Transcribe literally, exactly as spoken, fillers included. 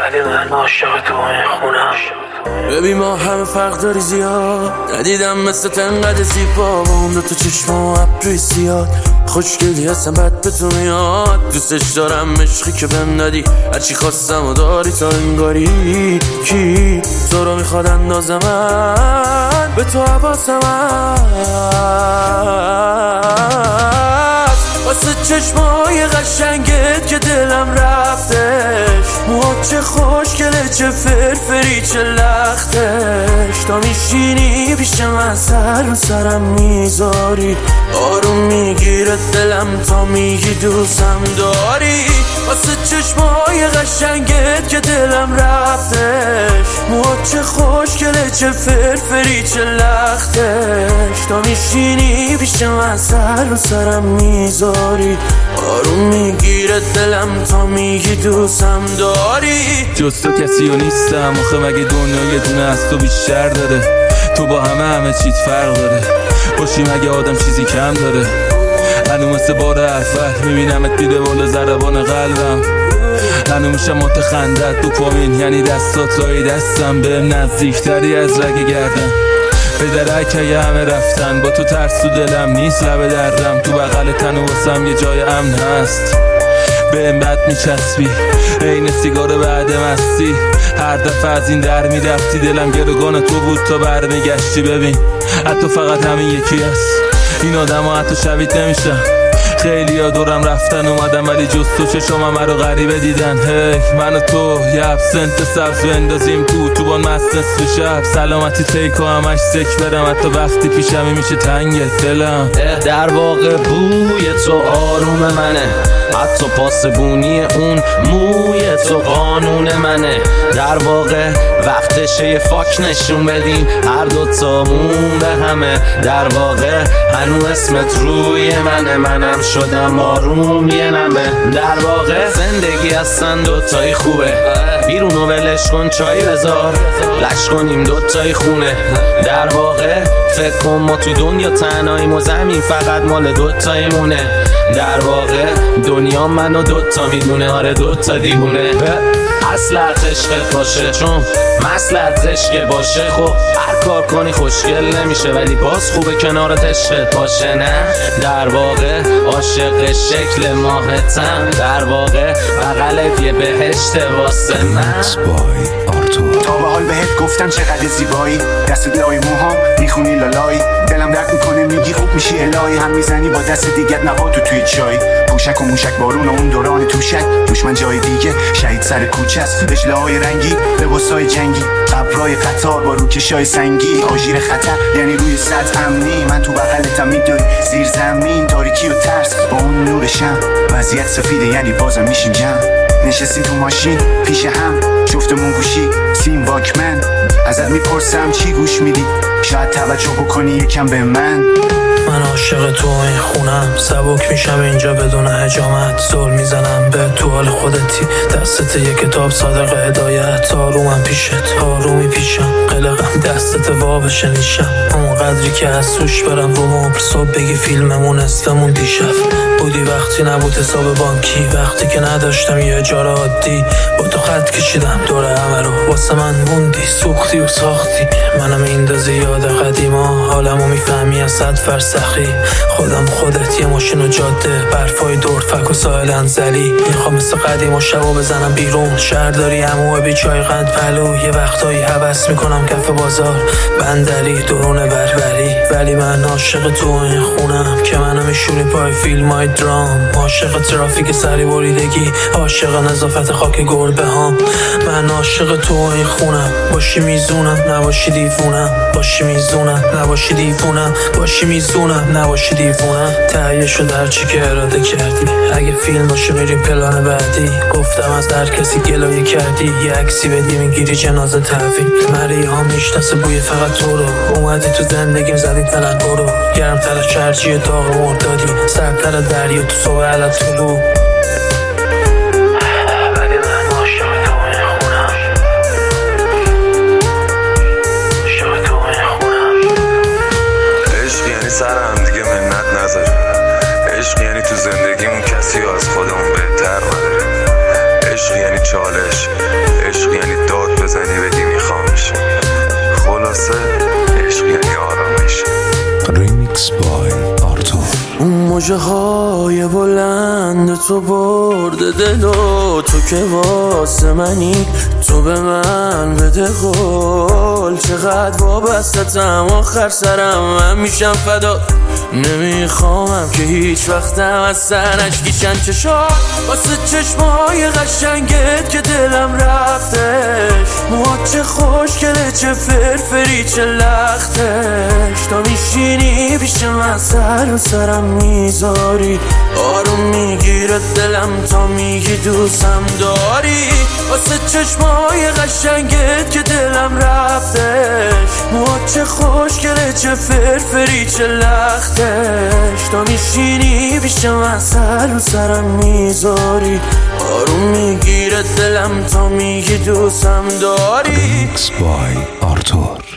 ولی من عاشق تو این خونم. ببین ما همه فرق داری زیاد، ندیدم مثل تنقدر زیبا با اون دوتا چشم و ابروی زیاد. خوشگلی هستم بد به تو میاد، دوستش دارم عشقی که بهم دادی، هرچی خواستم و داری تا انگاری. کی تو رو میخواد اندازه من به تو حواسم هست، واسه چشمای قشنگت که دلم رفتش. موها چه خوشگله چه فرفری چه لختش، تا میشینی پیش من سر رو سرم میذاری، آروم میگیره دلم تا میگی دوستم داری. واسه چشمای قشنگت که دلم رفتش، موها چه خوشگله چه فرفری چه لختش، تا میشینی پیش من سر رو سرم میذاری، آروم میگیره دلم تا میگی دوستم داری. جز تو کسی و نیستم آخه، مگه دنیا یه دونه از تو بیشتر داره؟ تو با همه همه چیت فرق داره، باشی مگه آدم چیزی کم داره؟ هنو مثل بار اول میبینمت میره بالا ضربان قلبم، هنو میشم متخندت دوپامین، یعنی دستاتای دستم بهم نزدیکتری از رگ گردم. به درک یه همه رفتن، با تو ترس تو دلم نیست لب دردم، تو بغل تن و واسم یه جای امن هست، بهم بد میچسبی عین سیگار بعد مستی. هر دفعه از این در میرفتی دلم گروگان تو بود تا برمیگشتی. ببین حتی فقط همین یکی هست، این آدم ها حتی شبیت نمیشن. خیلی ها دورم رفتن اومدم ولی جز تو چشمم رو غریبه دیدن. هی من و تو یه ابسنت سبز بندازیم تو تو بان مست نصف شب، سلامتی تیکو همش سک برم، حتی وقتی پیشمی میشه تنگ دلم. در واقع بوی تو آروم منه، حتی پاسبونی اون موی تو قانون منه. در واقع وقتشه یه فاک نشون بدیم هر دوتامون به همه. در واقع هنو اسمت روی منه، منم شدم آروم یه نمه. در واقع زندگی هستن دوتایی خوبه، بیرونو ولش کن چای بذار، لش کنیم دوتایی خونه. در واقع فکر کن ما تو دنیا تنهاییم و زمین فقط مال دوتایی مونه. در واقع دنیا منو دوتا میدونه، آره دوتا دیوونه. اصلت عشقت باشه چون مسلت عشق باشه، خب هر کار کنی خوشگل نمیشه ولی باز خوبه کنارت عشقت باشه. نه در واقع عاشق شکل ماهتم، در واقع بغلت یه بهشت واسه من. تا به حال بهت گفتم چقدر زیبایی، دست لای موهام میخونی لالایی، دلم درد میکنه میگی خوب میشی الهی، هم میزنی با دست دیگت نباتو توی چای. پوشک و موشک بارون و اون دوران توشک، دشمن جای دیگه شهید سر کوچه است، رجله‌های رنگی لباسای جنگی، قبرای قطار با روکشای سنگی، آژیر خطر یعنی روی سطح امنی، من تو بغلتم میدوی زیر زمین، تاریکی و ترس با اون نور شم، وضعیت سفیده یعنی بازم میشیم جمع. نشستیم تو ماشین پیش هم جفتمون گوشی سیم واکمن، ازت میپرسم چی گوش میدی، شاید توجه بکنی یکم به من. من عاشق تو این خونم، سبک میشم اینجا بدون حجامت، زل میزنم به تو حال خودتی، دستت یه کتاب صادق هدایت، آرومم پیشت آرومی پیشم، قلقم دستت وابش نیشم، اون قدری که از سوش برم رو مبل، صبح بگی فیلممون استمون دیشب بودی، وقتی نبود حساب بانکی، وقتی که نداشتم یه جار عادی، با تو خط کشیدم دور همه رو، واسه من موندی سوختی و ساختی، منم ایندازی یاد قدیما، حالمو میفهمی از صد فرسخی، خودم خودت یه ماشین و جاده، برفای دور فک و ساحل انزلی، میخوام مثل قدیم و شبا بزنم بیرون، شهرداری هموه بی چای قند پلو، یه وقتایی حوث میکنم کف بازار بندری درون بربری، ولی من عاشق تو این خونم که منو میشونی پای فیلم های درام، عاشق ترافیک سری بریدگی، عاشق نظافت خاک گربه هام، من عاشق تو این خونم، باشی میزونم نباشی دیوونم، باشی میزونم نباشی دیوونم، باشی میزونم نباشی دیوونم، تهیه شد هرچی که اراده کردی، اگه فیلم باشه میریم پلان بعدی، گفتم از هر کسی گلایه کردی، یه عکسی بدی میگیری جنازه تحویل، مری ها میشناسه بوی فقط تو رو، اومدی تو زندگیم زدی فلک برو، گرم تر چرچی داغ مردادی، سرتر دریا تو صبح علت طلوع. سر هم دیگه منت نذاره، عشق یعنی تو زندگیمون کسی از خودمون بهتر نداره، عشق یعنی چالش، عشق موجه های بلند تو برده دلو، تو که واسه منی تو به من بده قول. چقدر وابستم آخر سرم من میشم فدا. نمیخوامم که هیچ وقتم از سر نشکیشن چشات واسه چشمای قشنگت که دلم رفتش. موهات چه خوشگله چه فرفری چه لختش. تا میشینی پیش من سر و سرم میذاری، آروم میگیره دلم تا میگی دوستم داری. واسه چشمای قشنگت که دلم رفتش. موهات چه خوشگله چه فرفری چه لختش. تا میشینی پیش من سر و سرم میذاری، آروم میگیره دلم تا میگی دوستم داری. Mixed by Arthur.